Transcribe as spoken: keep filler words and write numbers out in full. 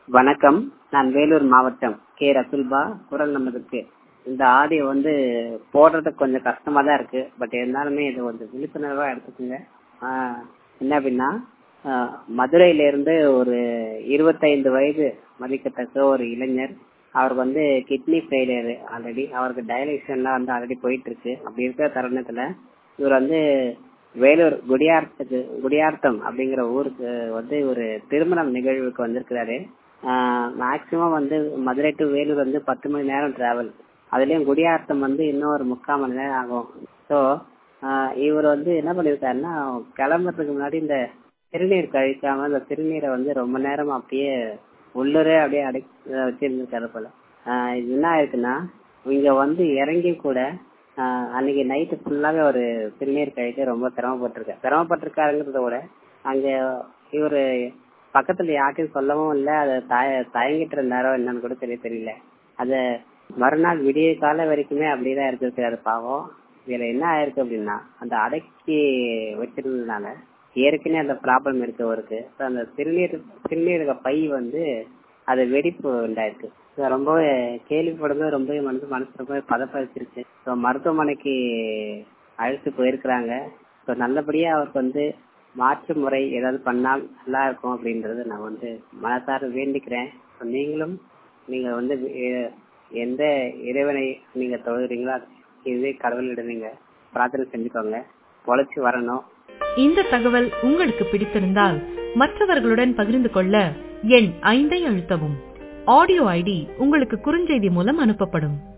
வணக்கம். நான் வேலூர் மாவட்டம் கே ரசுல்பா. குரல் நமதுக்கு இந்த ஆடியோ வந்து போடுறதுக்கு கொஞ்சம் கஷ்டமா தான் இருக்கு. பட் இருந்தாலுமே இது கொஞ்சம் விழிப்புணர்வா எடுத்துக்கோங்க. ஆஹ் என்ன அப்படின்னா, ஆஹ் மதுரையில இருந்து ஒரு இருபத்தைந்து வயது மதிக்கத்தக்க ஒரு இளைஞர். அவருக்கு வந்து கிட்னி ஃபெயிலியர் ஆல்ரெடி. அவருக்கு டயாலிசிஸ்லாம் வந்து ஆல்ரெடி போயிட்டு இருக்கு. அப்படி இருக்கிற தருணத்துல இவர் வந்து வேலூர் குடியார்த்துக்கு குடியார்த்தம் அப்படிங்கிற ஊருக்கு வந்து ஒரு திருமணம் நிகழ்வுக்கு வந்திருக்கிறாரு. மேக்சிமம் வந்து மதுரை டு வேலூர் வந்து பத்து மணி நேரம் டிராவல். அதுலயும் குடியார்த்தம் வந்து இன்னும் ஒரு முக்கால் மணி நேரம் ஆகும். ஸோ இவர் வந்து என்ன பண்ணிருக்காருன்னா, கிளம்புறதுக்கு முன்னாடி இந்த சிறுநீர் கழிக்காம இந்த சிறுநீரை வந்து ரொம்ப நேரம் அப்படியே உள்ளூரே அப்படியே அடை வச்சிருந்திருக்காரு போல. ஆஹ் இது என்ன ஆயிருக்குன்னா, இங்க வந்து இறங்கி கூட ஆஹ் அன்னைக்கு நைட்டு ஃபுல்லாவே ஒரு சிறுநீர் கழிக்க ரொம்ப சிரமப்பட்டிருக்காரு. சிரமப்பட்டிருக்காருங்கிறத விட அங்க இவரு பக்கத்துல யார்ட்டையும் சொல்லவும் இல்லை. அதை தய தயங்கிட்டு இருந்தாரோ என்னன்னு கூட தெரிய தெரியல. அத மறுநாள் விடிய கால வரைக்குமே அப்படிதான் இருந்திருக்காரு பாவம். இதுல என்ன ஆயிருக்கு அப்படின்னா, அந்த அடக்கி வச்சிருந்ததுனால ஏற்கனவே அந்த ப்ராப்ளம் இருக்கு அவருக்கு. அந்த சிறுநீர் சிறுநீரக பை வந்து அது வெடிப்பு உண்டாயிருக்கு. ரொம்பவே கேள்விப்படும்போது ரொம்பவே மனசு மனசு ரொம்ப பதப்பதிச்சிருச்சு. ஸோ மருத்துவமனைக்கு அழைத்து போயிருக்கிறாங்க. ஸோ நல்லபடியா அவருக்கு வந்து மாற்று முறை ஏதாவது பண்ணால் நல்லா இருக்கும் அப்படின்றது நான் வந்து மனசார வேண்டிக்கிறேன். நீங்களும் நீங்க வந்து எந்த இறைவனை நீங்க தொழுகிறீங்களோ இதுவே கடவுளிடம் நீங்க பிரார்த்தனை செஞ்சுக்கோங்க. பொழைச்சு வரணும். இந்த தகவல் உங்களுக்கு பிடித்திருந்தால் மற்றவர்களுடன் பகிர்ந்து கொள்ள எண் ஐந்தை அழுத்தவும். ஆடியோ ஐடி உங்களுக்கு குறுஞ்செய்தி மூலம் அனுப்பப்படும்.